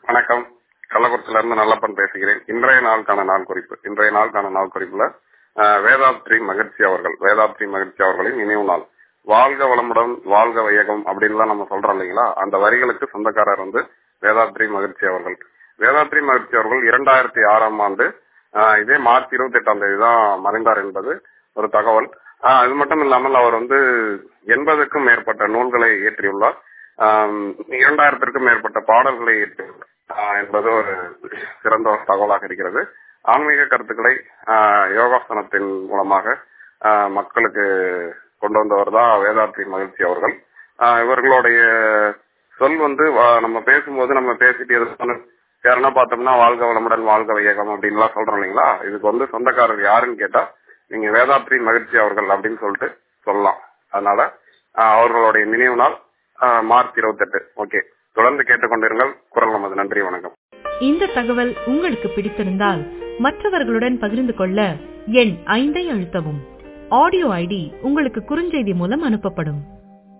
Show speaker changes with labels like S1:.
S1: வணக்கம். கள்ளக்குறிச்சியில இருந்து நல்லப்பன் பேசுகிறேன். இன்றைய நாளுக்கான நாள் குறிப்புல வேதாத்ரி மகிழ்ச்சி அவர்களின் நினைவு நாள். வாழ்க வளமுடன் வாழ்க வையகம் அப்படின்லாம் நம்ம சொல்றோம் இல்லைங்களா, அந்த வரிகளுக்கு சொந்தக்காரர் வேதாத்ரி மகிழ்ச்சி அவர்கள். வேதாத்ரி மகிழ்ச்சி அவர்கள் 2006ஆம் ஆண்டு இதே மார்ச் 28ஆம் தேதி தான் மறைந்தார் என்பது ஒரு தகவல். இது மட்டும் இல்லாமல் அவர் 80க்கும் மேற்பட்ட நூல்களை இயற்றியுள்ளார். 2000த்திற்கும் மேற்பட்ட பாடல்களை இயற்றியுள்ளார் என்பது ஒரு சிறந்த ஒரு தகவலாக இருக்கிறது. ஆன்மீக கருத்துக்களை யோகாசனத்தின் மூலமாக மக்களுக்கு கொண்டு வந்தவர் தான் வேதாத்ரி மகிழ்ச்சி அவர்கள். இவர்களுடைய சொல் நம்ம பேசும்போது நம்ம பேசிட்டு யாருன்னா பார்த்தோம்னா வாழ்க வளமுடன் வாழ்க வையகம் அப்படின்லாம் சொல்றோம் இல்லைங்களா, இதுக்கு சொந்தக்காரர் யாருன்னு கேட்டா நீங்க வேதாத்ரி மகிழ்ச்சி அவர்கள் அப்படின்னு சொல்லிட்டு சொல்லலாம். அதனால அவர்களுடைய நினைவு நாள் மார்ச் 28. ஓகே, தொடர்ந்து கேட்டுக்கொண்டிருங்கள் குரல் நமது. நன்றி, வணக்கம்.
S2: இந்த தகவல் உங்களுக்கு பிடித்திருந்தால் மற்றவர்களுடன் பகிர்ந்து கொள்ள எண் 5 அழுத்தவும். ஆடியோ ஐடி உங்களுக்கு குறுஞ்செய்தி மூலம் அனுப்பப்படும்.